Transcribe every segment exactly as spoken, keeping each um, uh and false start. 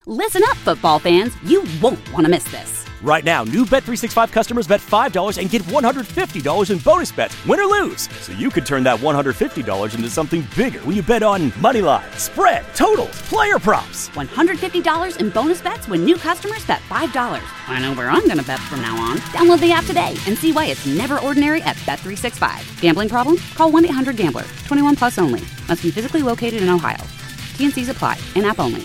Listen up, football fans. You won't want to miss this. Right now, new Bet three sixty-five customers bet five dollars and get one hundred fifty dollars in bonus bets, win or lose. So you could turn that one hundred fifty dollars into something bigger when you bet on money line, spread, totals, player props. one hundred fifty dollars in bonus bets when new customers bet five dollars. I know where I'm going to bet from now on. Download the app today and see why it's never ordinary at Bet three sixty-five. Gambling problem? Call one eight hundred gambler. twenty-one plus only. Must be physically located in Ohio. T N Cs apply. In-app only.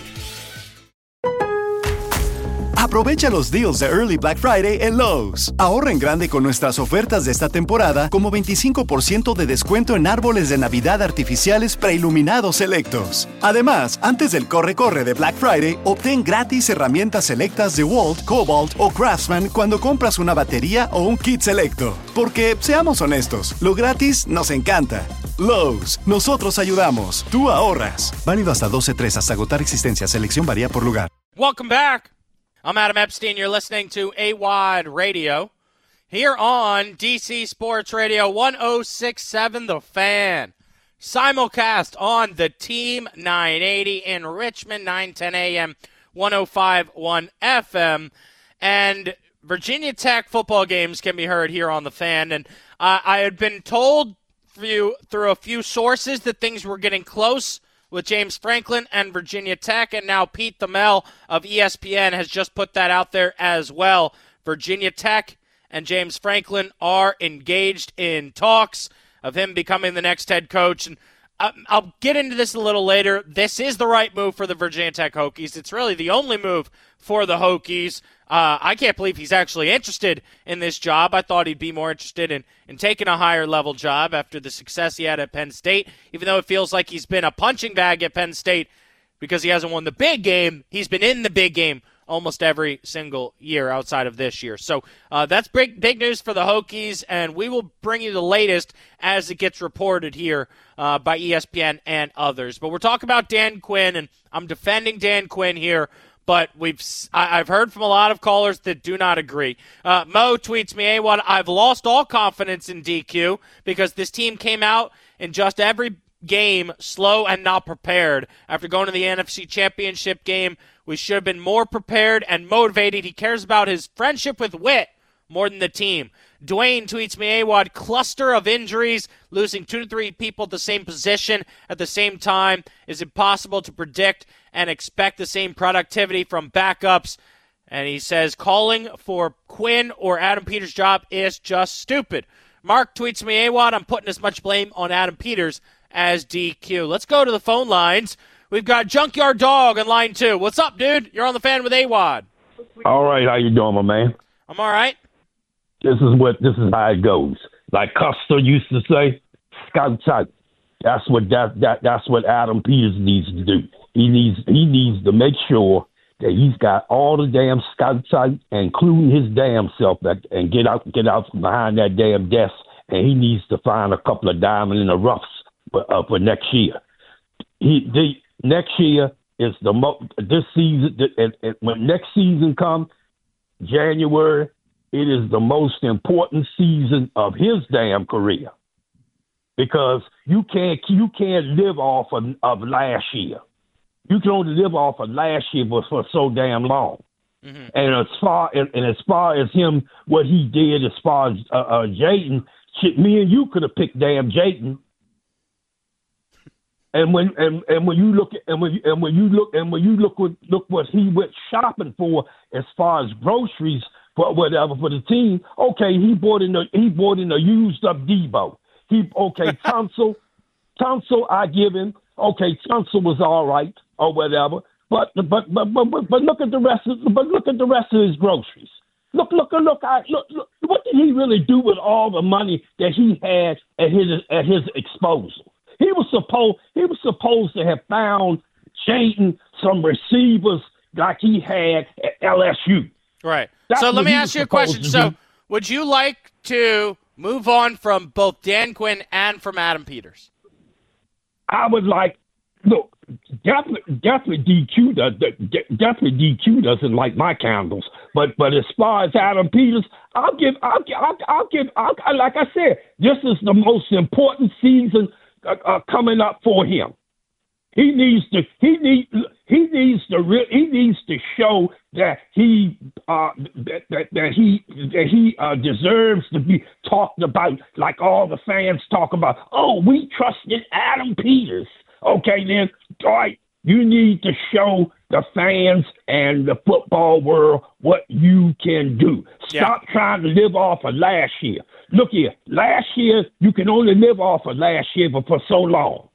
Aprovecha los deals de Early Black Friday en Lowe's. Ahorra en grande con nuestras ofertas de esta temporada, como veinticinco por ciento de descuento en árboles de Navidad artificiales preiluminados selectos. Además, antes del corre-corre de Black Friday, obtén gratis herramientas selectas de Walt, Cobalt o Craftsman cuando compras una batería o un kit selecto. Porque, seamos honestos, lo gratis nos encanta. Lowe's, nosotros ayudamos, tú ahorras. Válido hasta doce tres hasta agotar existencia. Selección varía por lugar. Welcome back. I'm Adam Epstein. You're listening to A W O D Radio here on D C Sports Radio one oh six point seven The Fan. Simulcast on the Team nine eighty in Richmond, nine ten a.m., one oh five point one F M. And Virginia Tech football games can be heard here on The Fan. And uh, I had been told through, through a few sources that things were getting close with James Franklin and Virginia Tech, and now Pete Thamel of E S P N has just put that out there as well. Virginia Tech and James Franklin are engaged in talks of him becoming the next head coach. And I'll get into this a little later. This is the right move for the Virginia Tech Hokies. It's really the only move for the Hokies. Uh, I can't believe he's actually interested in this job. I thought he'd be more interested in, in taking a higher-level job after the success he had at Penn State, even though it feels like he's been a punching bag at Penn State because he hasn't won the big game. He's been in the big game almost every single year outside of this year. So uh, that's big, big news for the Hokies, and we will bring you the latest as it gets reported here uh, by E S P N and others. But we're talking about Dan Quinn, and I'm defending Dan Quinn here. But we've I've heard from a lot of callers that do not agree. Uh, Mo tweets me, A W O D, I've lost all confidence in D Q because this team came out in just every game slow and not prepared. After going to the N F C Championship game, we should have been more prepared and motivated. He cares about his friendship with Witt more than the team. Dwayne tweets me, A W O D, cluster of injuries, losing two to three people at the same position at the same time is impossible to predict and expect the same productivity from backups. And he says calling for Quinn or Adam Peters' job is just stupid. Mark tweets me, A W O D, I'm putting as much blame on Adam Peters as D Q. Let's go to the phone lines. We've got Junkyard Dog on line two. What's up, dude? You're on the Fan with A W O D. All right, how you doing, my man? I'm all right. This is what this is how it goes. Like Custer used to say, scout tight. That's what that, that that's what Adam Peters needs to do. He needs he needs to make sure that he's got all the damn scout tight, including his damn self, that, and get out get out from behind that damn desk. And he needs to find a couple of diamonds in the roughs for, uh, for next year. He the next year is the mo- this season. And, and when next season comes, January. It is the most important season of his damn career because you can't you can't live off of, of last year. You can only live off of last year for, for so damn long. Mm-hmm. And as far and, and as far as him, what he did as far as uh, uh, Jayden, shit, me and you could have picked damn Jayden. And when and, and when you look at and when you, and when you look and when you look what look what he went shopping for as far as groceries. But whatever for the team, okay, he bought in the he bought in a used up Debo. He okay, Tunsil, Tunsil, I give him. Okay, Tunsil was all right or whatever. But but but but but, but look at the rest of but look at the rest of his groceries. Look look look I look look. What did he really do with all the money that he had at his at his disposal? He was supposed he was supposed to have found Jayden some receivers like he had at L S U. Right. That's so let me ask you a question. So do. would you like to move on from both Dan Quinn and from Adam Peters? I would like, look, definitely, definitely D Q does, definitely D Q doesn't like my candles. But but as far as Adam Peters, I'll give, I'll, I'll, I'll give, I'll, like I said, this is the most important season uh, uh, coming up for him. He needs to. He needs. He needs to. Re- he needs to show that he uh, that, that that he that he uh, deserves to be talked about, like all the fans talk about. Oh, we trusted Adam Peters. Okay, then, all right. You need to show the fans and the football world what you can do. Stop yeah. trying to live off of last year. Look here, last year you can only live off of last year, but for so long.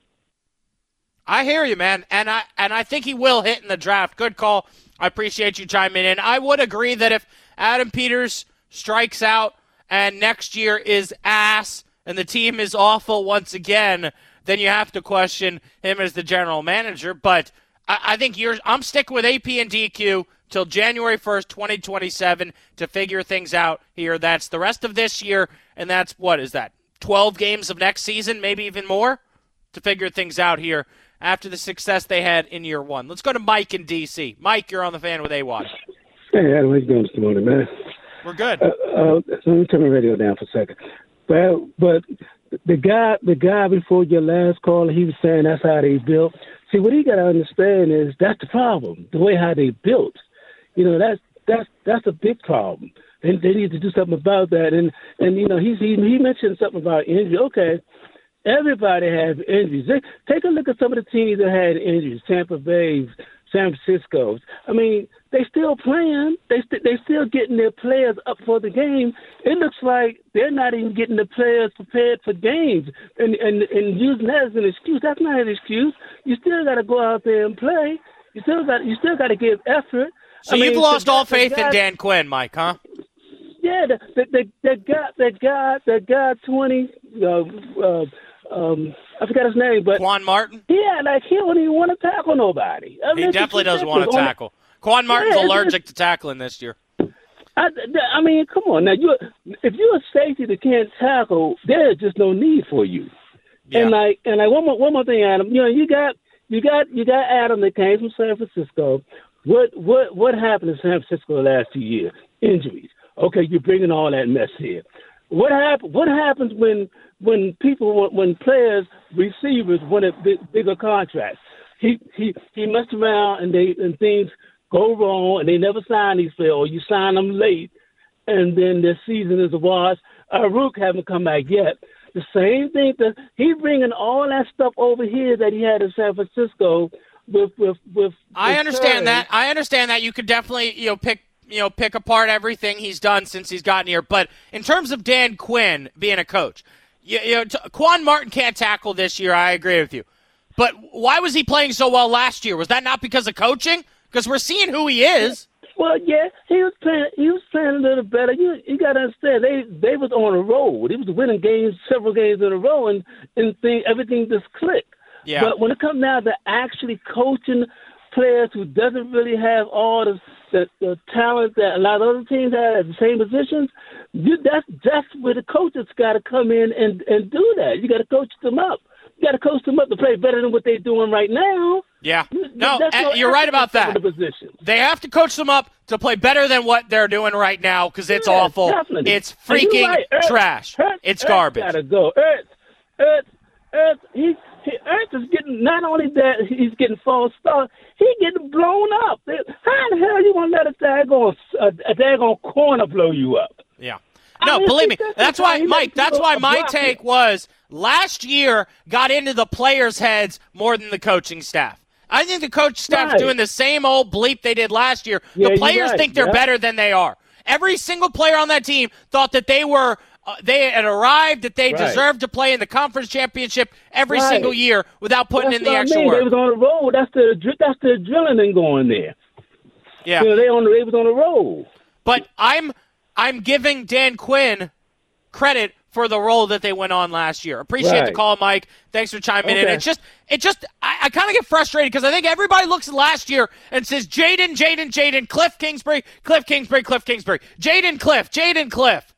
I hear you, man, and I and I think he will hit in the draft. Good call. I appreciate you chiming in. I would agree that if Adam Peters strikes out and next year is ass and the team is awful once again, then you have to question him as the general manager. But I, I think you're. I'm sticking with A P and D Q till January first, twenty twenty-seven to figure things out here. That's the rest of this year, and that's, what is that, twelve games of next season, maybe even more, to figure things out here after the success they had in year one. Let's go to Mike in D C. Mike, you're on the Fan with A W O D. Hey, Adam, how you doing this morning, man? We're good. Uh, uh, let me turn the radio down for a second. Well, but the guy, the guy before your last call, he was saying that's how they built. See, what he got to understand is that's the problem. The way how they built, you know, that's that's that's a big problem. And they need to do something about that. And and you know, he's, he he mentioned something about injury. Okay, everybody has injuries. They, take a look at some of the teams that had injuries. Tampa Bay, San Francisco. I mean, they still playing. They st- they still getting their players up for the game. It looks like they're not even getting the players prepared for games. And and, and using that as an excuse, that's not an excuse. You still got to go out there and play. You still got you still got to give effort. So I you've mean, lost the, all faith guy, in Dan Quinn, Mike, huh? Yeah, the the the, the guy the guy the guy twenty. Uh, uh, Um, I forgot his name, but Quan Martin. Yeah, like he don't even want to tackle nobody. I mean, he definitely doesn't want to tackle. Quan Martin's yeah, allergic to tackling this year. I, I mean, come on now. You, if you're a safety that can't tackle, there's just no need for you. Yeah. And like, and like one more, one more thing, Adam. You know, you got, you got, you got Adam that came from San Francisco. What, what, what happened in San Francisco the last two years? Injuries. Okay, you're bringing all that mess here. What happen, What happens when? When people, when players, receivers want a big, bigger contracts, he he he messed around and they and things go wrong and they never sign these players, or you sign them late, and then their season is a wash. Aruke haven't come back yet. The same thing that he's bringing all that stuff over here that he had in San Francisco with with with. I with understand Curry. that. I understand that. You could definitely you know pick. you know, pick apart everything he's done since he's gotten here. But in terms of Dan Quinn being a coach, you, you know, t- Quan Martin can't tackle this year. I agree with you. But why was he playing so well last year? Was that not because of coaching? Because we're seeing who he is. Well, yeah, he was playing. He was playing a little better. You you got to understand, they they was on a roll. He was winning games, several games in a row, and and thing, everything just clicked. Yeah. But when it comes down to actually coaching players who doesn't really have all the the, the talent that a lot of other teams have at the same positions, you, that's that's where the coaches got to come in and, and do that. You got to coach them up. You got to coach them up to play better than what they're doing right now. Yeah, no, no you're right about that. The they have to coach them up to play better than what they're doing right now because it's yeah, awful. Definitely. It's freaking right. Ertz, trash. Ertz, it's Ertz garbage. Gotta go. Ertz, Ertz, Ertz. He, he, Ertz is getting, not only that he's getting false start, he's getting blown up. How in the hell you gonna let a daggone a, a daggone corner blow you up? Yeah. No, I mean, believe me. That's, that's why, Mike, that's why my take was last year got into the players' heads more than the coaching staff. I think the coach staff's right. doing the same old bleep they did last year. Yeah, the players right. think they're yeah. better than they are. Every single player on that team thought that they were uh, they had arrived, that they right. deserved to play in the conference championship every right. single year without putting that's in the what extra I mean. work. They was on the road. That's the that's the adrenaline going there. Yeah, you know, they on the, they was on the road. But I'm I'm giving Dan Quinn credit for the role that they went on last year. Appreciate right. the call, Mike. Thanks for chiming okay. in. It's just, it just, I, I kind of get frustrated because I think everybody looks at last year and says, Jaden, Jaden, Jaden, Cliff Kingsbury, Cliff Kingsbury, Cliff Kingsbury, Jaden Cliff, Jaden Cliff.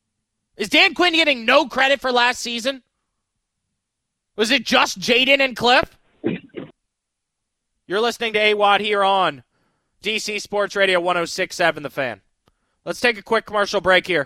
Is Dan Quinn getting no credit for last season? Was it just Jaden and Cliff? You're listening to A W O D here on D C Sports Radio one oh six point seven The Fan. Let's take a quick commercial break here.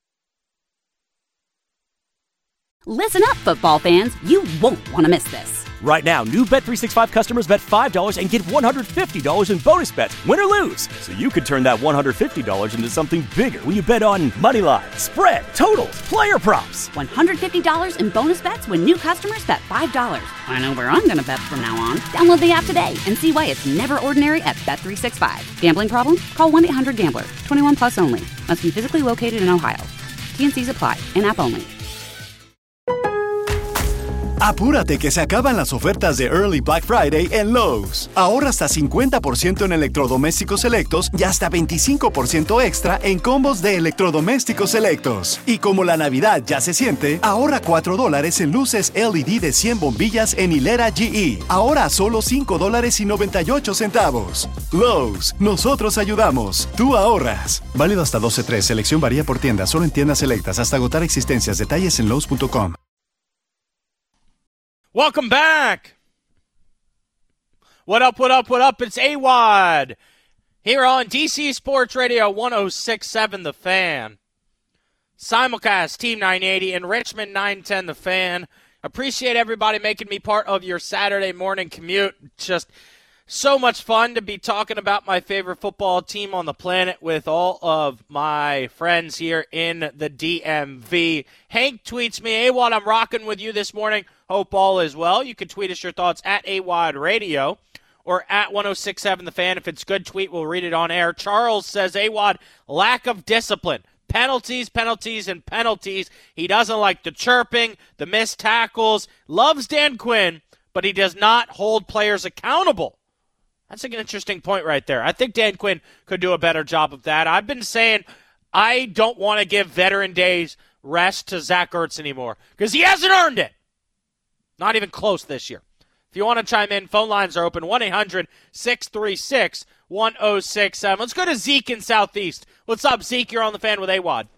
Listen up, football fans. You won't want to miss this. Right now, new Bet three sixty-five customers bet five dollars and get one hundred fifty dollars in bonus bets, win or lose. So you could turn that one hundred fifty dollars into something bigger when you bet on money line, spread, totals, player props. one hundred fifty dollars in bonus bets when new customers bet five dollars. I know where I'm going to bet from now on. Download the app today and see why it's never ordinary at Bet three sixty-five. Gambling problem? Call one eight hundred gambler. twenty-one plus only. Must be physically located in Ohio. T and C's apply. In-app only. Apúrate que se acaban las ofertas de Early Black Friday en Lowe's. Ahorra hasta cincuenta por ciento en electrodomésticos selectos y hasta veinticinco por ciento extra en combos de electrodomésticos selectos. Y como la Navidad ya se siente, ahorra cuatro dólares en luces L E D de cien bombillas en hilera G E. Ahora a solo cinco dólares y noventa y ocho centavos. Lowe's, nosotros ayudamos. Tú ahorras. Válido hasta doce tres. Selección varía por tienda. Solo en tiendas selectas. Hasta agotar existencias. Detalles en lowes punto com. Welcome back. What up, what up, what up? It's A W O D here on D C Sports Radio one oh six point seven The Fan. Simulcast Team nine eighty and Richmond nine ten The Fan. Appreciate everybody making me part of your Saturday morning commute. Just so much fun to be talking about my favorite football team on the planet with all of my friends here in the D M V. Hank tweets me, A W O D, I'm rocking with you this morning. Hope all is well. You can tweet us your thoughts at A W O D Radio or at one oh six point seven The Fan. If it's good tweet, we'll read it on air. Charles says, A W O D, lack of discipline. Penalties, penalties, and penalties. He doesn't like the chirping, the missed tackles. Loves Dan Quinn, but he does not hold players accountable. That's an interesting point right there. I think Dan Quinn could do a better job of that. I've been saying I don't want to give Veteran Days rest to Zach Ertz anymore because he hasn't earned it. Not even close this year. If you want to chime in, phone lines are open, one eight hundred six three six one oh six seven. Let's go to Zeke in Southeast. What's up, Zeke? You're on the Fan with A W O D.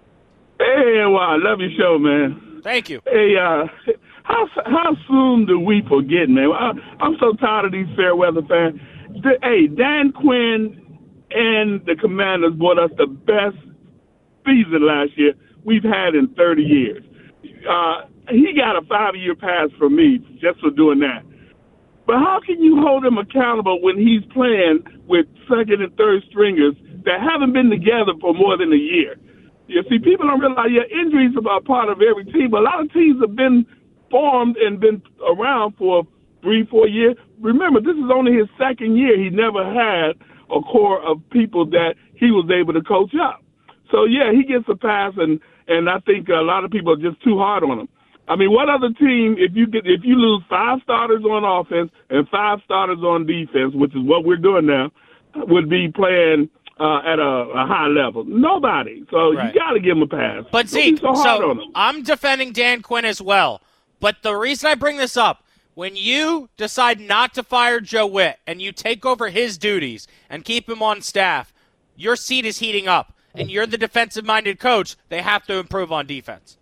Hey, A W O D. Love your show, man. Thank you. Hey, uh, how how soon do we forget, man? I, I'm so tired of these fair weather fans. The, hey, Dan Quinn and the Commanders brought us the best season last year we've had in thirty years. Uh, he got a five-year pass from me just for doing that. But how can you hold him accountable when he's playing with second and third stringers that haven't been together for more than a year? You see, people don't realize, yeah, injuries are part of every team, but a lot of teams have been formed and been around for three, four years. Remember, this is only his second year. He never had a core of people that he was able to coach up. So, yeah, he gets a pass, and, and I think a lot of people are just too hard on him. I mean, what other team, if you get, if you lose five starters on offense and five starters on defense, which is what we're doing now, would be playing uh, at a, a high level? Nobody. So right. You got to give him a pass. But Zeke, so, so I'm defending Dan Quinn as well. But the reason I bring this up, when you decide not to fire Joe Witt and you take over his duties and keep him on staff, your seat is heating up. And you're the defensive-minded coach. They have to improve on defense.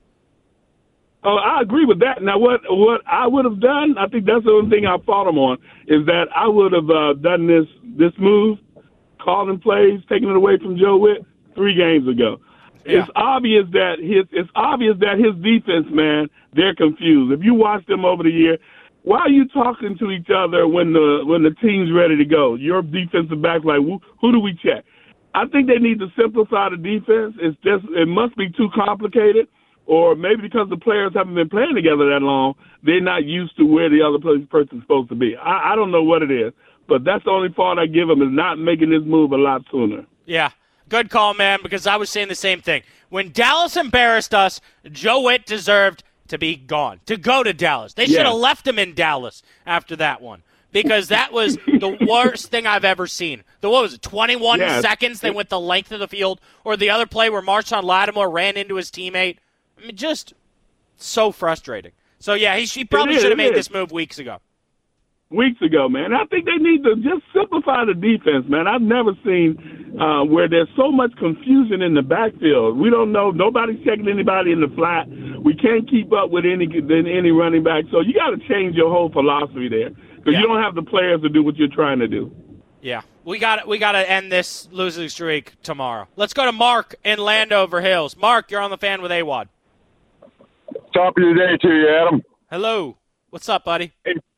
Oh, I agree with that. Now, what what I would have done, I think that's the only thing I fought him on, is that I would have uh, done this this move, calling plays, taking it away from Joe Witt three games ago. Yeah. It's obvious that his it's obvious that his defense, man, they're confused. If you watch them over the year, why are you talking to each other when the when the team's ready to go? Your defensive back, like, who, who do we check? I think they need to simplify the defense. It's just it must be too complicated. Or maybe because the players haven't been playing together that long, they're not used to where the other person's supposed to be. I, I don't know what it is, but that's the only fault I give them is not making this move a lot sooner. Yeah, good call, man, because I was saying the same thing. When Dallas embarrassed us, Joe Witt deserved to be gone, to go to Dallas. They should have yeah. left him in Dallas after that one because that was the worst thing I've ever seen. The, what was it, twenty-one yeah. seconds they went the length of the field, or the other play where Marshawn Lattimore ran into his teammate. I mean, just so frustrating. So, yeah, he, he probably should have made this move weeks ago. Weeks ago, man. I think they need to just simplify the defense, man. I've never seen uh, where there's so much confusion in the backfield. We don't know. Nobody's checking anybody in the flat. We can't keep up with any any running back. So you got to change your whole philosophy there because yeah. you don't have the players to do what you're trying to do. Yeah, we got we got to end this losing streak tomorrow. Let's go to Mark in Landover Hills. Mark, you're on the Fan with A W O D. Top of your day to you, Adam. Hello. What's up, buddy? Hey,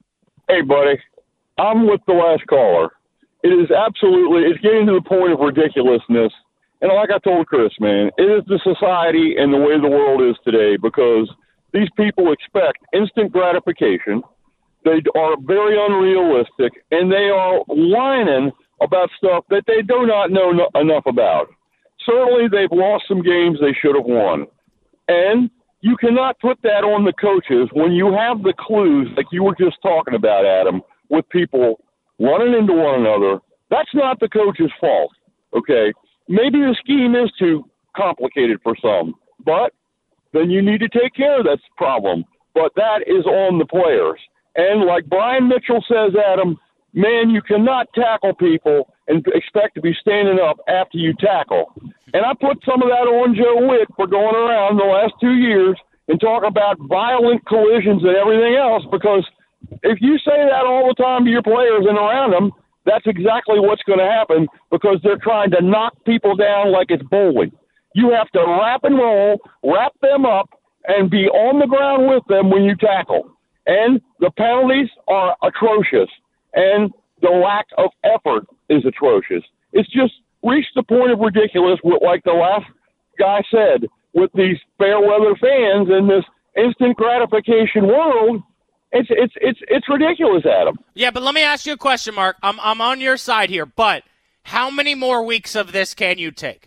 Hey, buddy. I'm with the last caller. It is absolutely, it's getting to the point of ridiculousness. And like I told Chris, man, it is the society and the way the world is today because these people expect instant gratification. They are very unrealistic, and they are whining about stuff that they do not know no- enough about. Certainly, they've lost some games they should have won. And you cannot put that on the coaches when you have the clues, like you were just talking about, Adam, with people running into one another. That's not the coach's fault, okay? Maybe the scheme is too complicated for some, but then you need to take care of that problem. But that is on the players. And like Brian Mitchell says, Adam, man, you cannot tackle people and expect to be standing up after you tackle. And I put some of that on Joe Witt for going around the last two years and talking about violent collisions and everything else, because if you say that all the time to your players and around them, that's exactly what's going to happen because they're trying to knock people down like it's bowling. You have to wrap and roll, wrap them up, and be on the ground with them when you tackle. And the penalties are atrocious, and the lack of effort is atrocious. It's just reached the point of ridiculous, like the last guy said, with these fair weather fans in this instant gratification world. It's it's it's it's ridiculous, Adam. Yeah, but let me ask you a question, Mark. I'm I'm on your side here, but how many more weeks of this can you take?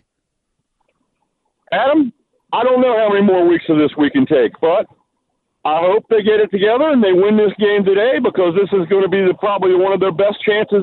Adam, I don't know how many more weeks of this we can take, but I hope they get it together and they win this game today because this is going to be the, probably one of their best chances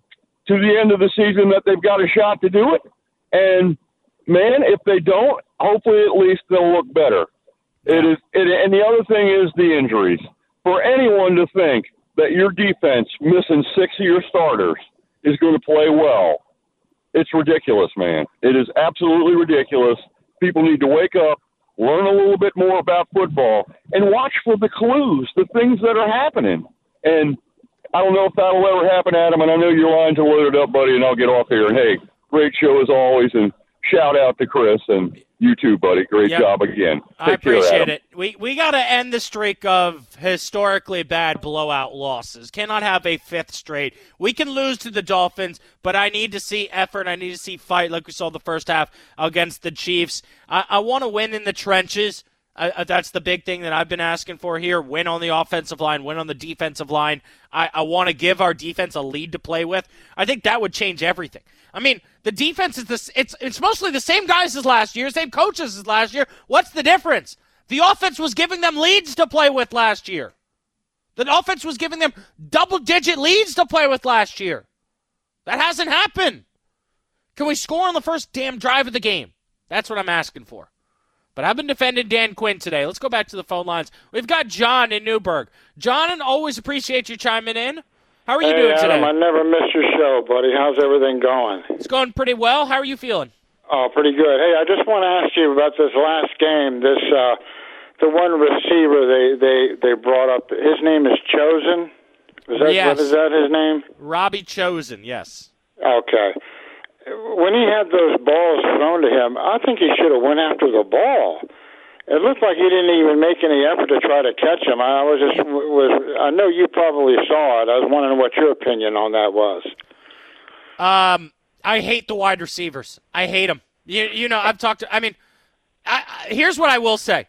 to the end of the season that they've got a shot to do it. And, man, if they don't, hopefully at least they'll look better. Yeah. It is, it, and the other thing is the injuries. For anyone to think that your defense missing six of your starters is going to play well, it's ridiculous, man. It is absolutely ridiculous. People need to wake up, learn a little bit more about football, and watch for the clues, the things that are happening. And I don't know if that'll ever happen, Adam, and I know your lines are loaded up, buddy, and I'll get off here. And, hey, great show as always, and shout out to Chris and you too, buddy. Great yep. job again. Take I appreciate care, it. We we got to end the streak of historically bad blowout losses. Cannot have a fifth straight. We can lose to the Dolphins, but I need to see effort. I need to see fight like we saw the first half against the Chiefs. I, I want to win in the trenches. Uh, that's the big thing that I've been asking for here. Win on the offensive line, win on the defensive line. I, I want to give our defense a lead to play with. I think that would change everything. I mean, the defense is this. It's it's mostly the same guys as last year, same coaches as last year. What's the difference? The offense was giving them leads to play with last year. The offense was giving them double-digit leads to play with last year. That hasn't happened. Can we score on the first damn drive of the game? That's what I'm asking for. But I've been defending Dan Quinn today. Let's go back to the phone lines. We've got John in Newburgh. John, and always appreciate you chiming in. How are you hey, doing Adam, today? I never missed your show, buddy. How's everything going? It's going pretty well. How are you feeling? Oh, pretty good. Hey, I just want to ask you about this last game. This uh, the one receiver they, they, they brought up. His name is Chosen. Is that yes. what is that his name? Robbie Chosen. Yes. Okay. When he had those balls thrown to him, I think he should have went after the ball. It looked like he didn't even make any effort to try to catch him. I was just was. I know you probably saw it. I was wondering what your opinion on that was. Um, I hate the wide receivers. I hate them. You, you know, I've talked to. I mean, I, I, here's what I will say.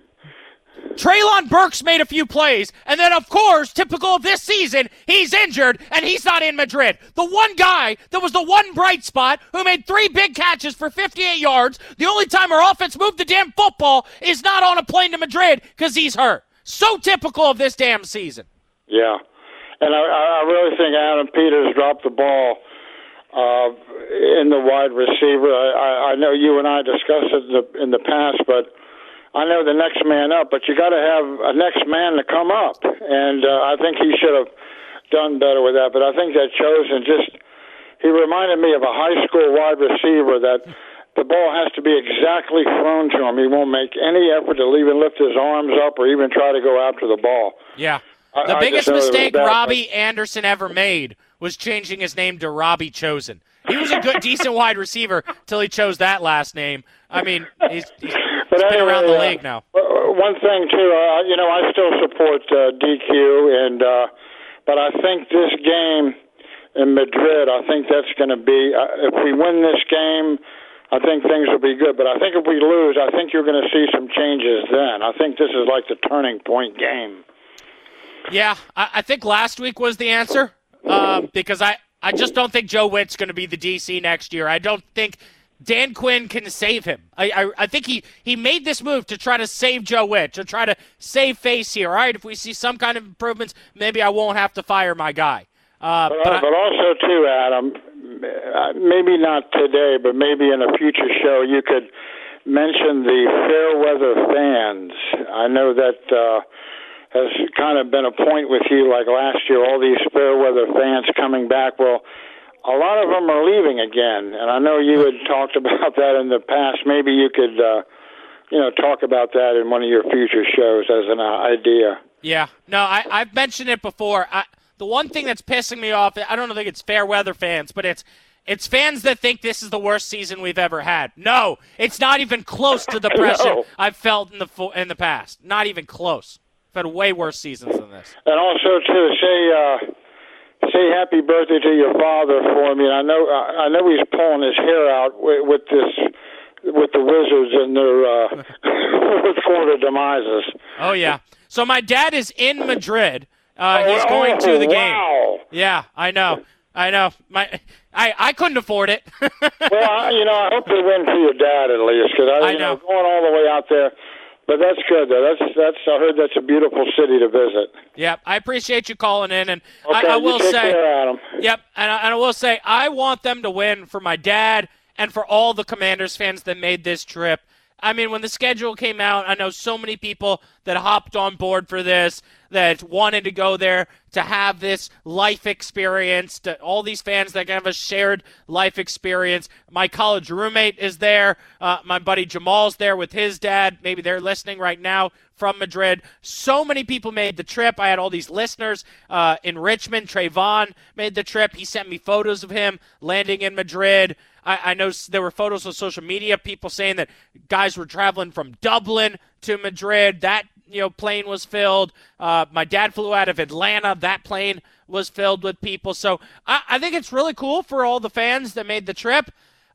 Treylon Burks made a few plays, and then, of course, typical of this season, he's injured, and he's not in Madrid. The one guy that was the one bright spot who made three big catches for fifty-eight yards, the only time our offense moved the damn football is not on a plane to Madrid because he's hurt. So typical of this damn season. Yeah, and I, I really think Adam Peters dropped the ball uh, in the wide receiver. I, I know you and I discussed it in the, in the past, but I know the next man up, but you got to have a next man to come up, and uh, I think he should have done better with that. But I think that Chosen just he reminded me of a high school wide receiver that the ball has to be exactly thrown to him. He won't make any effort to even lift his arms up or even try to go after the ball. Yeah, the I, biggest I mistake Robbie Anderson ever made was changing his name to Robbie Chosen. He was a good, decent wide receiver till he chose that last name. I mean, he's, he's, he's been anyway, around the league now. Uh, one thing, too, uh, you know, I still support uh, D Q, and uh, But I think this game in Madrid, I think that's going to be, uh, if we win this game, I think things will be good. But I think if we lose, I think you're going to see some changes then. I think this is like the turning point game. Yeah, I, I think last week was the answer um, because I, I just don't think Joe Witt's going to be the D C next year. I don't think Dan Quinn can save him. I, I I think he, he made this move to try to save Joe Witt, to try to save face here. All right, if we see some kind of improvements, maybe I won't have to fire my guy. Uh, but, but, I, but also, too, Adam, maybe not today, but maybe in a future show, you could mention the Fairweather fans. I know that uh, has kind of been a point with you, like last year, all these Fairweather fans coming back. Well, a lot of them are leaving again, and I know you had talked about that in the past. Maybe you could, uh, you know, talk about that in one of your future shows as an uh, idea. Yeah. No, I, I've mentioned it before. I, the one thing that's pissing me off, I don't think it's Fairweather fans, but it's it's fans that think this is the worst season we've ever had. No, it's not even close to the pressure no. I've felt in the in the past. Not even close. I've had way worse seasons than this. And also, too, say... Uh, Say happy birthday to your father for me. And I know I know he's pulling his hair out with, with this with the Wizards and their uh, fourth quarter demises. Oh yeah. So my dad is in Madrid. Uh, oh, he's going oh, to the game. Wow. Yeah, I know. I know. My I, I couldn't afford it. Well, I, you know, I hope they win for your dad at least, because I, I you know. know going all the way out there. But that's good, though. That's that's. I heard that's a beautiful city to visit. Yep, I appreciate you calling in, and okay, I, I will you take say, care, Adam. Yep, and I, and I will say, I want them to win for my dad and for all the Commanders fans that made this trip. I mean, when the schedule came out, I know so many people that hopped on board for this, that wanted to go there to have this life experience, to all these fans that have a shared life experience. My college roommate is there. Uh, my buddy Jamal's there with his dad. Maybe they're listening right now from Madrid. So many people made the trip. I had all these listeners uh, in Richmond. Trayvon made the trip. He sent me photos of him landing in Madrid. I, I know there were photos on social media, people saying that guys were traveling from Dublin to Madrid. That you know plane was filled. Uh, my dad flew out of Atlanta. That plane was filled with people. So I, I think it's really cool for all the fans that made the trip.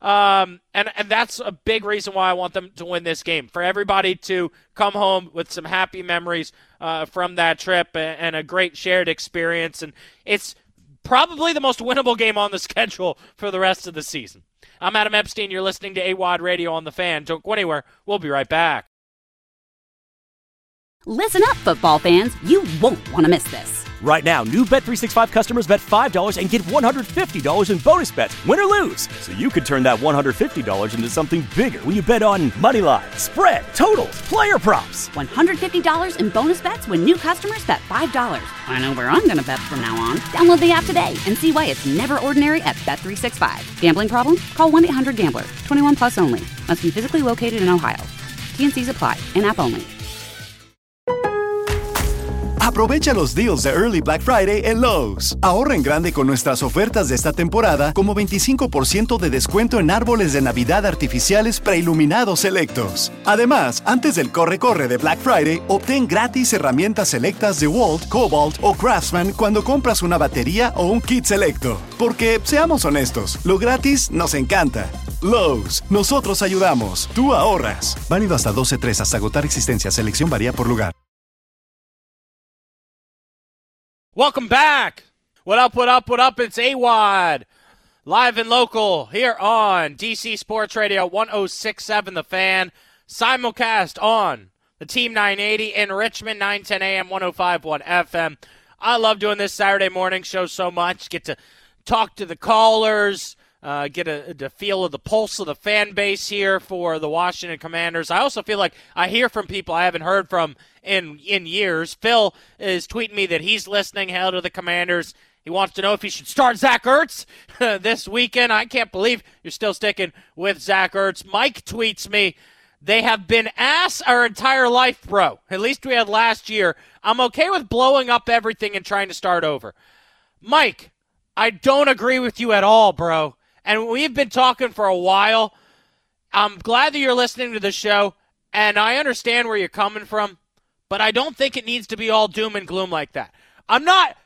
Um, and, and that's a big reason why I want them to win this game, for everybody to come home with some happy memories uh, from that trip and, and a great shared experience. And it's probably the most winnable game on the schedule for the rest of the season. I'm Adam Epstein. You're listening to A W O D Radio on The Fan. Don't go anywhere. We'll be right back. Listen up, football fans. You won't want to miss this. Right now, new Bet three sixty-five customers bet five dollars and get one hundred fifty dollars in bonus bets, win or lose. So you could turn that one hundred fifty dollars into something bigger when you bet on money line, spread, totals, player props. one hundred fifty dollars in bonus bets when new customers bet five dollars. I know where I'm going to bet from now on. Download the app today and see why it's never ordinary at Bet three sixty-five. Gambling problem? Call one eight hundred gambler. twenty-one plus only. Must be physically located in Ohio. T N Cs apply. In-app only. Aprovecha los deals de Early Black Friday en Lowe's. Ahorra en grande con nuestras ofertas de esta temporada, como veinticinco por ciento de descuento en árboles de Navidad artificiales preiluminados selectos. Además, antes del corre-corre de Black Friday, obtén gratis herramientas selectas de Walt, Cobalt o Craftsman cuando compras una batería o un kit selecto. Porque, seamos honestos, lo gratis nos encanta. Lowe's, nosotros ayudamos, tú ahorras. Válido hasta doce tres hasta agotar existencia. Selección varía por lugar. Welcome back. What up, what up, what up? It's A W O D, live and local here on D C Sports Radio, one oh six point seven The Fan. Simulcast on the Team nine eighty in Richmond, nine ten a.m., one oh five point one F M. I love doing this Saturday morning show so much. Get to talk to the callers, uh, get a, a feel of the pulse of the fan base here for the Washington Commanders. I also feel like I hear from people I haven't heard from in in years. Phil is tweeting me that he's listening. Hail to the Commanders. He wants to know if he should start Zach Ertz this weekend. I can't believe you're still sticking with Zach Ertz. Mike tweets me, they have been ass our entire life, bro. At least we had last year. I'm okay with blowing up everything and trying to start over. Mike, I don't agree with you at all, bro. And we've been talking for a while. I'm glad that you're listening to the show, and I understand where you're coming from, but I don't think it needs to be all doom and gloom like that. I'm not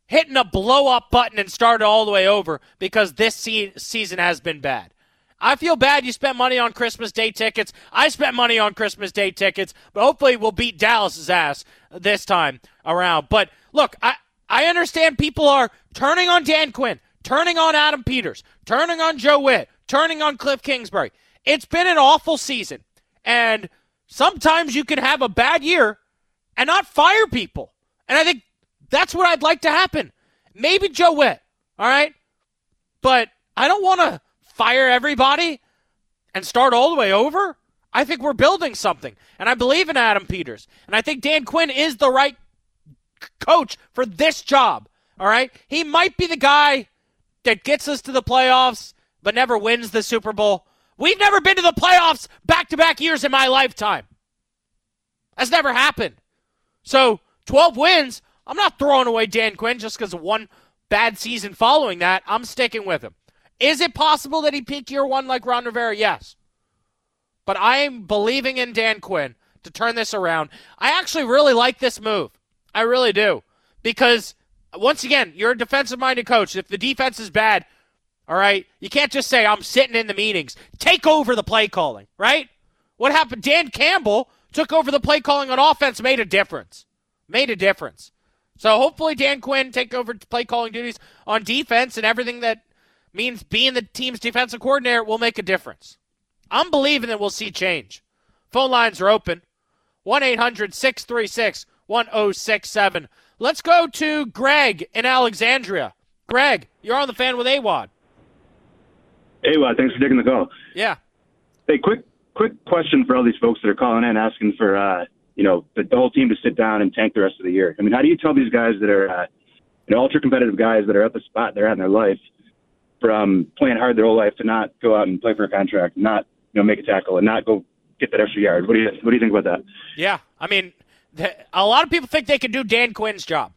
hitting a blow-up button and start it all the way over because this se- season has been bad. I feel bad you spent money on Christmas Day tickets. I spent money on Christmas Day tickets, but hopefully we'll beat Dallas's ass this time around. But look, I, I understand people are turning on Dan Quinn, turning on Adam Peters, turning on Joe Witt, turning on Cliff Kingsbury. It's been an awful season, and sometimes you can have a bad year and not fire people. And I think that's what I'd like to happen. Maybe Joe Witt, all right? But I don't want to fire everybody and start all the way over. I think we're building something, and I believe in Adam Peters. And I think Dan Quinn is the right c- coach for this job, all right? He might be the guy that gets us to the playoffs but never wins the Super Bowl. We've never been to the playoffs back-to-back years in my lifetime. That's never happened. So twelve wins, I'm not throwing away Dan Quinn just because of one bad season following that. I'm sticking with him. Is it possible that he peaked year one like Ron Rivera? Yes. But I'm believing in Dan Quinn to turn this around. I actually really like this move. I really do. Because, once again, you're a defensive-minded coach. If the defense is bad, all right, you can't just say, I'm sitting in the meetings. Take over the play calling, right? What happened? Dan Campbell took over the play calling on offense, made a difference. Made a difference. So hopefully Dan Quinn take over play calling duties on defense, and everything that means being the team's defensive coordinator will make a difference. I'm believing that we'll see change. Phone lines are open. one eight hundred six three six one oh six seven. Let's go to Greg in Alexandria. Greg, you're on the Fan with A W O D. A W O D, thanks for taking the call. Yeah. Hey, quick quick question for all these folks that are calling in asking for, uh, you know, the, the whole team to sit down and tank the rest of the year. I mean, how do you tell these guys that are, uh, you know, ultra-competitive guys that are at the spot they're at in their life from playing hard their whole life to not go out and play for a contract, not, you know, make a tackle, and not go get that extra yard? What do you What do you think about that? Yeah, I mean, the, a lot of people think they can do Dan Quinn's job.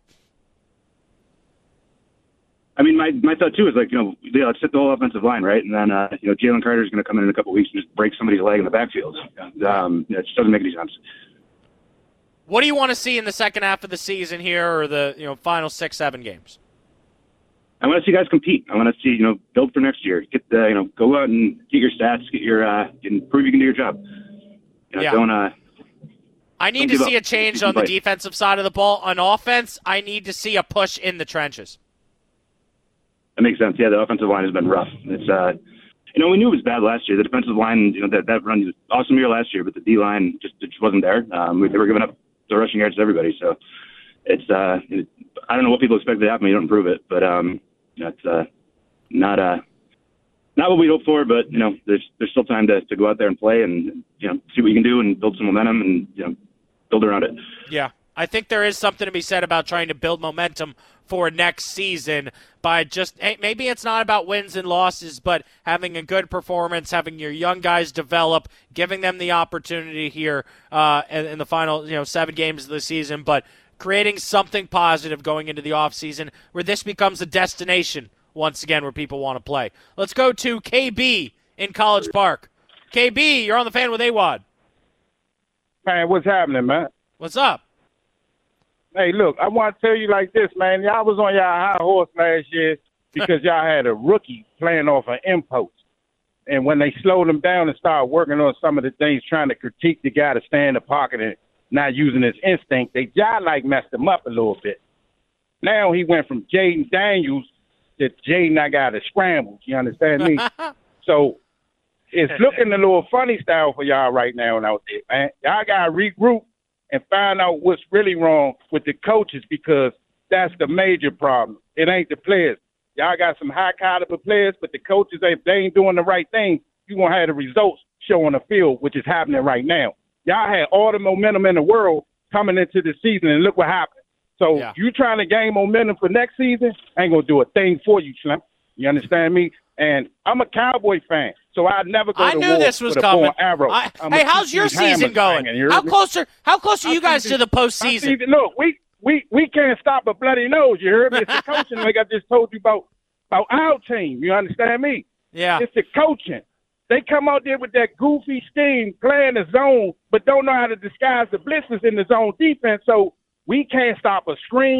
I mean, my my thought too is like, you know, yeah, let's hit the whole offensive line, right? And then, uh, you know, Jalen Carter's going to come in in a couple of weeks and just break somebody's leg in the backfield. Um, you know, it just doesn't make any sense. What do you want to see in the second half of the season here, or the you know final six, seven games? I want to see guys compete. I want to see, you know, build for next year. Get the, you know, go out and get your stats, get your, uh, and prove you can do your job. You know, yeah. Don't, uh, I need to see a change on the defensive side of the ball. On offense, I need to see a push in the trenches. That makes sense. Yeah, the offensive line has been rough. It's, uh, you know, we knew it was bad last year. The defensive line, you know, that that run was awesome year last year, but the D line just, just wasn't there. Um, we, they were giving up the rushing yards to everybody. So it's, uh, it, I don't know what people expect to happen when you don't improve it, but um, that's uh, not uh, not what we hoped for. But you know, there's there's still time to, to go out there and play and you know see what you can do and build some momentum and you know build around it. Yeah, I think there is something to be said about trying to build momentum for next season by just hey, maybe it's not about wins and losses, but having a good performance, having your young guys develop, giving them the opportunity here uh, in, in the final you know seven games of the season, but creating something positive going into the offseason where this becomes a destination once again where people want to play. Let's go to K B in College Park. K B, you're on the Fan with A W O D. Man, what's happening, man? What's up? Hey, look, I want to tell you like this, man. Y'all was on y'all high horse last year because y'all had a rookie playing off an impulse. And when they slowed him down and started working on some of the things, trying to critique the guy to stay in the pocket and not using his instinct, they just like messed him up a little bit. Now he went from Jaden Daniels to Jaden I got to scramble. You understand me? So it's looking a little funny style for y'all right now out there, man. Y'all got to regroup and find out what's really wrong with the coaches because that's the major problem. It ain't the players. Y'all got some high-caliber players, but the coaches, if they ain't doing the right thing, you're going to have the results show on the field, which is happening right now. Y'all had all the momentum in the world coming into the season, and look what happened. So yeah. You trying to gain momentum for next season ain't going to do a thing for you, Slim. You understand me? And I'm a Cowboy fan, so I'd never go I to knew war this was with coming. a arrow. I, hey, how's your season going? How close are, how close are you guys to the postseason? Look, we, we, we can't stop a bloody nose. You heard me? It's the coaching like I just told you about, about our team. You understand me? Yeah. It's the coaching. They come out there with that goofy scheme, playing the zone, but don't know how to disguise the blitzes in the zone defense. So we can't stop a screen,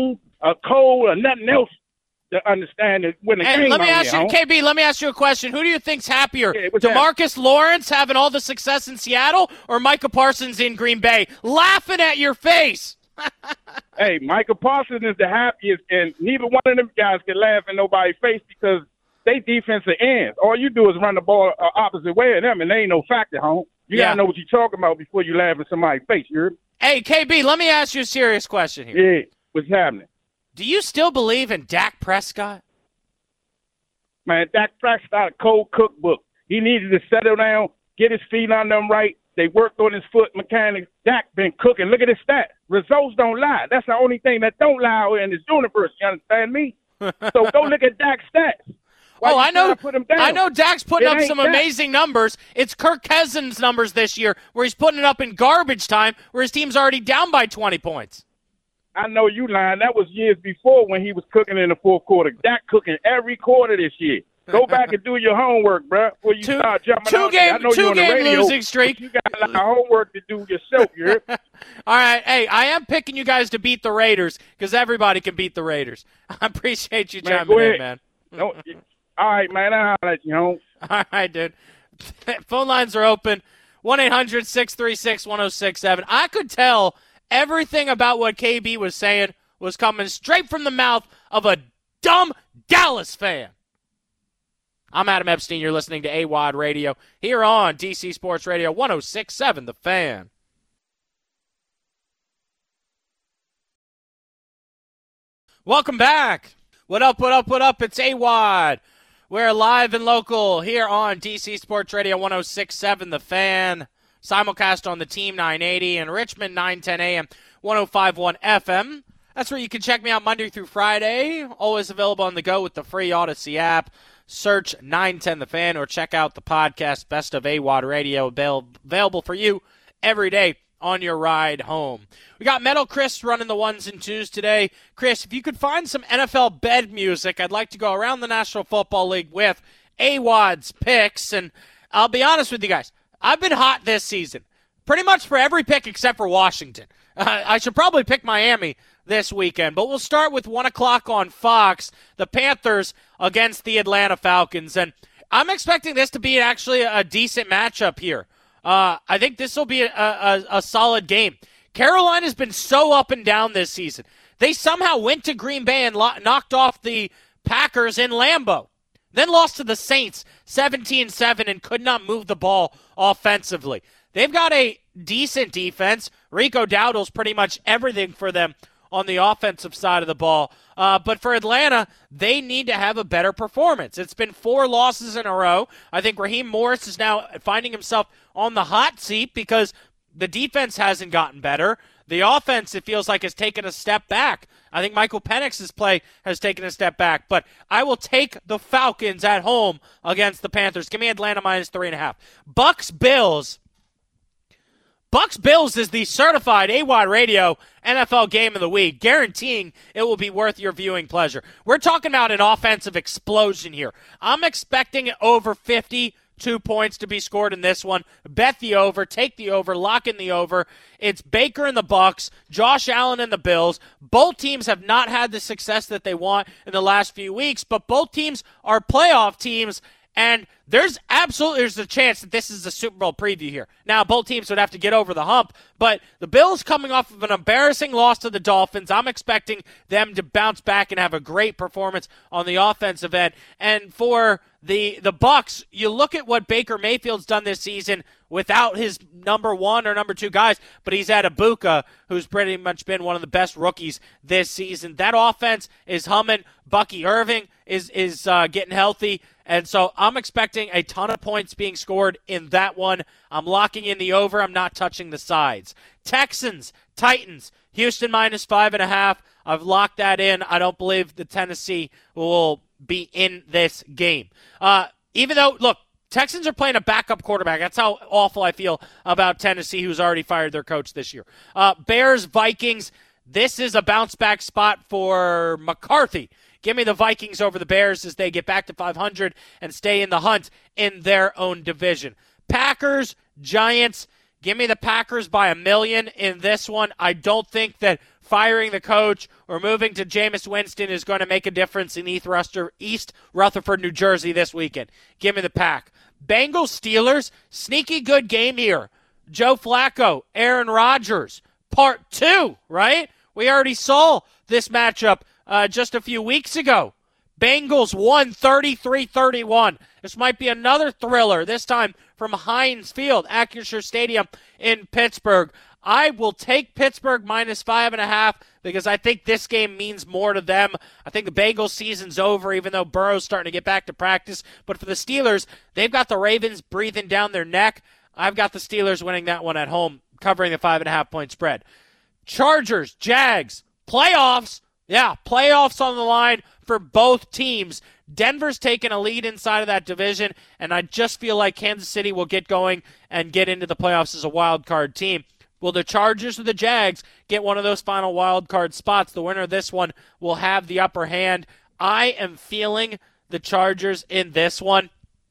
a cold or nothing else to understand it when the And game let me on ask here, you, home. K B, let me ask you a question. Who do you think's happier, Yeah, what's that? DeMarcus Lawrence having all the success in Seattle or Micah Parsons in Green Bay laughing at your face? Hey, Michael Parsons is the happiest, and neither one of them guys can laugh in nobody's face because they defensive ends. All you do is run the ball uh, opposite way of them, and they ain't no factor, home. You Yeah. got to know what you're talking about before you laugh in somebody's face, you heard? Hey, K B, let me ask you a serious question here. Yeah, what's happening? Do you still believe in Dak Prescott? Man, Dak Prescott, a cold cookbook. He needed to settle down, get his feet on them right. They worked on his foot mechanics. Dak been cooking. Look at his stats. Results don't lie. That's the only thing that don't lie out here in this universe. You understand me? So go look at Dak's stats. Why oh, you I know. trying to put him down? I know Dak's putting It up ain't some Dak. amazing numbers. It's Kirk Cousins' numbers this year, where he's putting it up in garbage time, where his team's already down by twenty points. I know you lying. That was years before when he was cooking in the fourth quarter. Dak cooking every quarter this year. Go back and do your homework, bro, before you Two- start jumping two out there. game- I know two you're on the game radio, losing streak. but you got a lot of homework to do yourself, you heard? All right, hey, I am picking you guys to beat the Raiders because everybody can beat the Raiders. I appreciate you Man, chiming go in, ahead. man. No, all right, man. I'll let you home. All right, dude. Phone lines are open. one eight hundred six three six one oh six seven. I could tell everything about what K B was saying was coming straight from the mouth of a dumb Dallas fan. I'm Adam Epstein. You're listening to A W O D Radio here on D C Sports Radio one oh six point seven The Fan. Welcome back. What up, what up, what up? It's A W O D. We're live and local here on D C Sports Radio one oh six point seven The Fan. Simulcast on the Team nine eighty and Richmond nine ten A M, one oh five point one F M. That's where you can check me out Monday through Friday. Always available on the go with the free Odyssey app. Search nine ten The Fan or check out the podcast Best of A W O D Radio, avail- available for you every day on your ride home. We got Metal Chris running the ones and twos today. Chris, if you could find some N F L bed music, I'd like to go around the National Football League with A W O D's picks. And I'll be honest with you guys, I've been hot this season, pretty much for every pick except for Washington. Uh, I should probably pick Miami this weekend, but we'll start with one o'clock on Fox, the Panthers against the Atlanta Falcons. And I'm expecting this to be actually a decent matchup here. Uh, I think this will be a, a, a solid game. Carolina's been so up and down this season. They somehow went to Green Bay and lo- knocked off the Packers in Lambeau, then lost to the Saints seventeen seven and could not move the ball offensively. They've got a decent defense. Rico Dowdle's pretty much everything for them on the offensive side of the ball. Uh, but for Atlanta, they need to have a better performance. It's been four losses in a row. I think Raheem Morris is now finding himself on the hot seat because the defense hasn't gotten better. The offense, it feels like, has taken a step back. I think Michael Penix's play has taken a step back. But I will take the Falcons at home against the Panthers. Give me Atlanta minus three and a half. Bucks Bills. Bucks Bills is the certified A W O D Radio N F L game of the week, guaranteeing it will be worth your viewing pleasure. We're talking about an offensive explosion here. I'm expecting over fifty-two points to be scored in this one. Bet the over, take the over, lock in the over. It's Baker and the Bucks, Josh Allen and the Bills. Both teams have not had the success that they want in the last few weeks, but both teams are playoff teams. And there's absolutely there's a chance that this is a Super Bowl preview here. Now, both teams would have to get over the hump, but the Bills coming off of an embarrassing loss to the Dolphins, I'm expecting them to bounce back and have a great performance on the offensive end. And for the the Bucks, you look at what Baker Mayfield's done this season without his number one or number two guys, but he's had Ibuka, who's pretty much been one of the best rookies this season. That offense is humming. Bucky Irving is is uh, getting healthy. And so I'm expecting a ton of points being scored in that one. I'm locking in the over. I'm not touching the sides. Texans, Titans, Houston minus five and a half. I've locked that in. I don't believe the Tennessee will be in this game. Uh, even though, look, Texans are playing a backup quarterback. That's how awful I feel about Tennessee, who's already fired their coach this year. Uh, Bears, Vikings. This is a bounce-back spot for McCarthy. Give me the Vikings over the Bears as they get back to five hundred and stay in the hunt in their own division. Packers, Giants. Give me the Packers by a million in this one. I don't think that firing the coach or moving to Jameis Winston is going to make a difference in East, Ruster, East Rutherford, New Jersey this weekend. Give me the Pack. Bengals Steelers, sneaky good game here. Joe Flacco, Aaron Rodgers, part two, right? We already saw this matchup uh, just a few weeks ago. Bengals won thirty-three thirty-one. This might be another thriller, this time from Heinz Field, Acrisure Stadium in Pittsburgh. I will take Pittsburgh minus five and a half because I think this game means more to them. I think the Bengals season's over, even though Burrow's starting to get back to practice. But for the Steelers, they've got the Ravens breathing down their neck. I've got the Steelers winning that one at home, covering the five and a half point spread. Chargers, Jags, playoffs. Yeah, playoffs on the line for both teams. Denver's taken a lead inside of that division, and I just feel like Kansas City will get going and get into the playoffs as a wild card team. Will the Chargers or the Jags get one of those final wild card spots? The winner of this one will have the upper hand. I am feeling the Chargers in this one.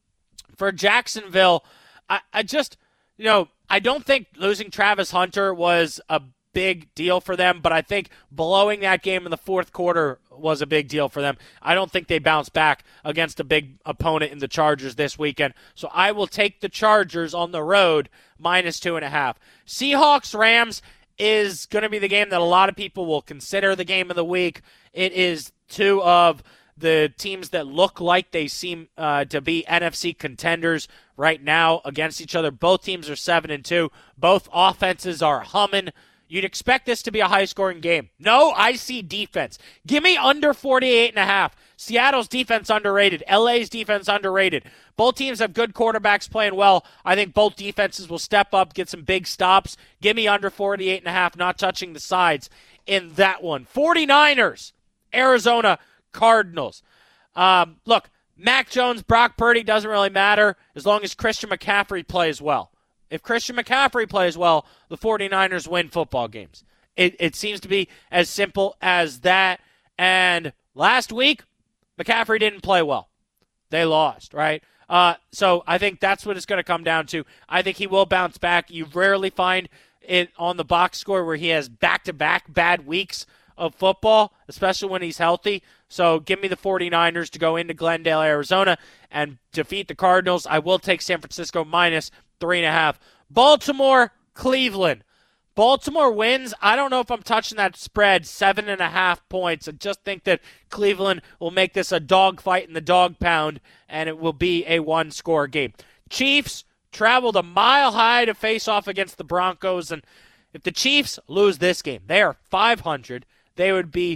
For Jacksonville, I, I just, you know, I don't think losing Travis Hunter was a big deal for them, but I think blowing that game in the fourth quarter was a big deal for them. I don't think they bounce back against a big opponent in the Chargers this weekend. So I will take the Chargers on the road minus two and a half. Seahawks Rams is going to be the game that a lot of people will consider the game of the week. It is two of the teams that look like they seem uh, to be N F C contenders right now against each other. Both teams are seven and two. Both offenses are humming. You'd expect this to be a high-scoring game. No, I see defense. Give me under forty-eight and a half. Seattle's defense underrated. L A's defense underrated. Both teams have good quarterbacks playing well. I think both defenses will step up, get some big stops. Give me under forty-eight and a half, not touching the sides in that one. 49ers, Arizona Cardinals. Um, look, Mac Jones, Brock Purdy doesn't really matter as long as Christian McCaffrey plays well. If Christian McCaffrey plays well, the 49ers win football games. It, it seems to be as simple as that. And last week, McCaffrey didn't play well. They lost, right? Uh, so I think that's what it's going to come down to. I think he will bounce back. You rarely find it on the box score where he has back-to-back bad weeks of football, especially when he's healthy. So give me the 49ers to go into Glendale, Arizona, and defeat the Cardinals. I will take San Francisco minus three and a half. Baltimore, Cleveland. Baltimore wins. I don't know if I'm touching that spread, seven and a half points. I just think that Cleveland will make this a dogfight in the dog pound, and it will be a one-score game. Chiefs traveled a mile high to face off against the Broncos, and if the Chiefs lose this game, they are five hundred. They would be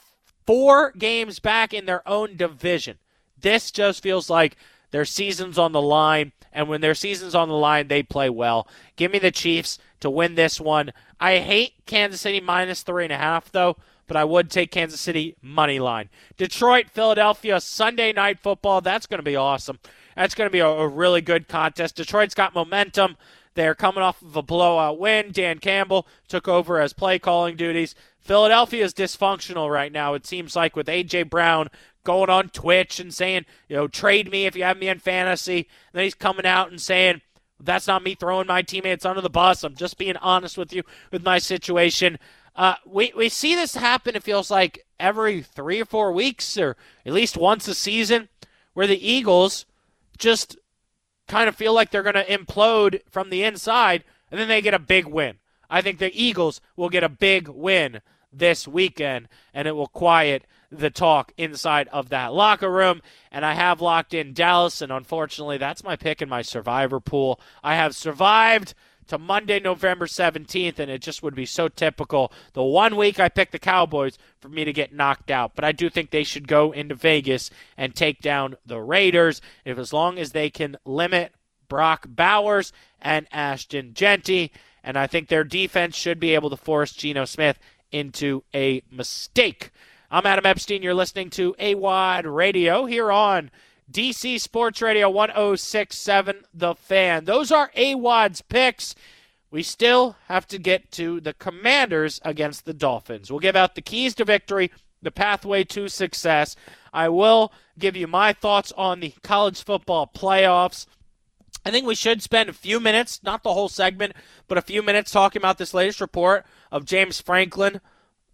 four games back in their own division. This just feels like their season's on the line, and when their season's on the line, they play well. Give me the Chiefs to win this one. I hate Kansas City minus three and a half, though, but I would take Kansas City money line. Detroit, Philadelphia, Sunday Night Football. That's going to be awesome. That's going to be a, a really good contest. Detroit's got momentum. They're coming off of a blowout win. Dan Campbell took over as play calling duties. Philadelphia is dysfunctional right now, it seems like, with A J. Brown going on Twitch and saying, you know, trade me if you have me in fantasy. And then he's coming out and saying, that's not me throwing my teammates under the bus. I'm just being honest with you with my situation. Uh, we, we see this happen, it feels like, every three or four weeks or at least once a season where the Eagles just kind of feel like they're going to implode from the inside and then they get a big win. I think the Eagles will get a big win this weekend, and it will quiet the talk inside of that locker room. And I have locked in Dallas, and unfortunately, that's my pick in my survivor pool. I have survived to Monday, November seventeenth, and it just would be so typical. The one week I picked the Cowboys for me to get knocked out, but I do think they should go into Vegas and take down the Raiders, if as long as they can limit Brock Bowers and Ashton Genty, and I think their defense should be able to force Geno Smith into a mistake. I'm Adam Epstein. You're listening to A W O D Radio here on D C Sports Radio one oh six point seven The Fan. Those are A W O D's picks. We still have to get to the Commanders against the Dolphins. We'll give out the keys to victory, the pathway to success. I will give you my thoughts on the college football playoffs. I think we should spend a few minutes, not the whole segment, but a few minutes talking about this latest report of James Franklin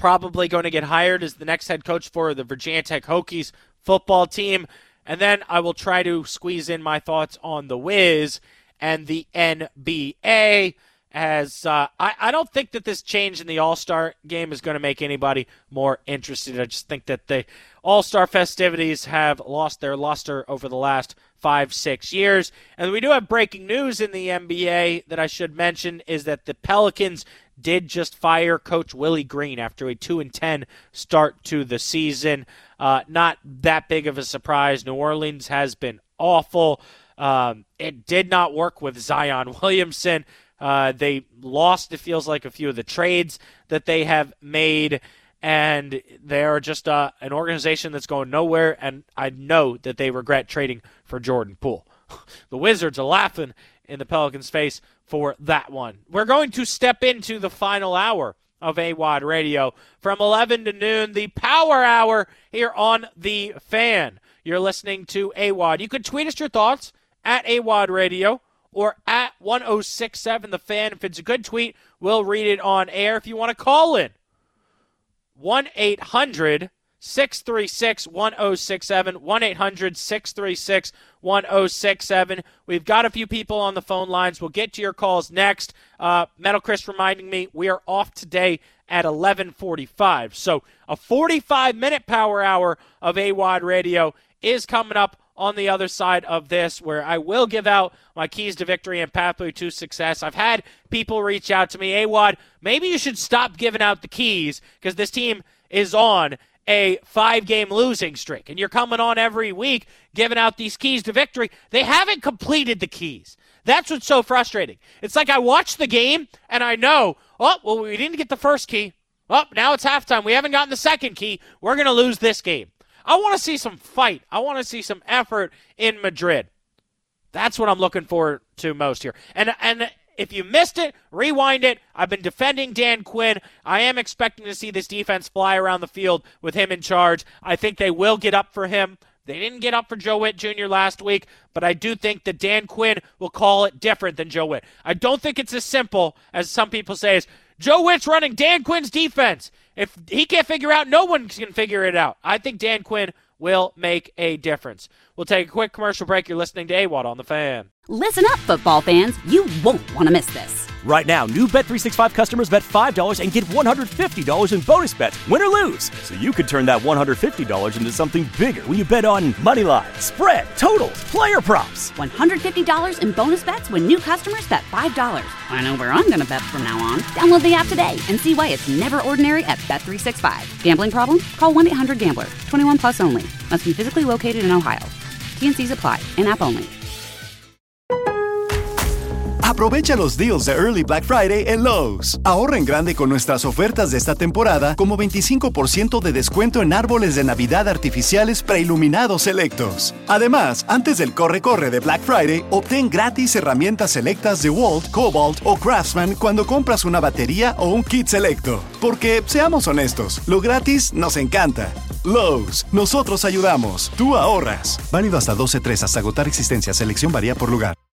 probably going to get hired as the next head coach for the Virginia Tech Hokies football team. And then I will try to squeeze in my thoughts on the Wiz and the N B A, as uh, I, I don't think that this change in the All-Star game is going to make anybody more interested. I just think that the All-Star festivities have lost their luster over the last five, six years. And we do have breaking news in the N B A that I should mention, is that the Pelicans did just fire Coach Willie Green after a two and ten start to the season. Uh, not that big of a surprise. New Orleans has been awful. Um, it did not work with Zion Williamson. Uh, they lost, it feels like, a few of the trades that they have made, and they are just uh, an organization that's going nowhere, and I know that they regret trading for Jordan Poole. The Wizards are laughing in the Pelicans' face for that one. We're going to step into the final hour of A W O D Radio from eleven to noon, the Power Hour here on The Fan. You're listening to A W O D. You can tweet us your thoughts at A W O D Radio or at one oh six seven The Fan. If it's a good tweet, we'll read it on air. If you want to call in, one eight hundred six three six one oh six seven, one eight hundred six three six one oh six seven. We've got a few people on the phone lines. We'll get to your calls next. Uh, Metal Chris reminding me we are off today at eleven forty-five. So a forty-five minute power hour of A W O D Radio is coming up on the other side of this, where I will give out my keys to victory and pathway to success. I've had people reach out to me, A W O D, maybe you should stop giving out the keys because this team is on a five-game losing streak, and you're coming on every week giving out these keys to victory. They haven't completed the keys. That's what's so frustrating. It's like I watch the game, and I know, oh, well, we didn't get the first key. Oh, now it's halftime. We haven't gotten the second key. We're going to lose this game. I want to see some fight. I want to see some effort in Madrid. That's what I'm looking forward to most here. And and if you missed it, rewind it. I've been defending Dan Quinn. I am expecting to see this defense fly around the field with him in charge. I think they will get up for him. They didn't get up for Joe Witt Junior last week, but I do think that Dan Quinn will call it different than Joe Witt. I don't think it's as simple as some people say is Joe Witt's running Dan Quinn's defense. If he can't figure out, no one can figure it out. I think Dan Quinn will make a difference. We'll take a quick commercial break. You're listening to A W O D on The Fan. Listen up, football fans. You won't want to miss this. Right now, new Bet three sixty-five customers bet five dollars and get one hundred fifty dollars in bonus bets, win or lose. So you could turn that one hundred fifty dollars into something bigger when you bet on money line, spread, totals, player props. one hundred fifty dollars in bonus bets when new customers bet five dollars. I know where I'm going to bet from now on. Download the app today and see why it's never ordinary at Bet three sixty-five. Gambling problem? Call one eight hundred gambler. twenty-one plus only. Must be physically located in Ohio. T and C's apply. In-app only. Aprovecha los deals de Early Black Friday en Lowe's. Ahorra en grande con nuestras ofertas de esta temporada, como veinticinco por ciento de descuento en árboles de Navidad artificiales preiluminados selectos. Además, antes del corre-corre de Black Friday, obtén gratis herramientas selectas de Walt, Cobalt o Craftsman cuando compras una batería o un kit selecto. Porque, seamos honestos, lo gratis nos encanta. Lowe's, nosotros ayudamos, tú ahorras. Válido hasta doce tres hasta agotar existencia. Selección varía por lugar.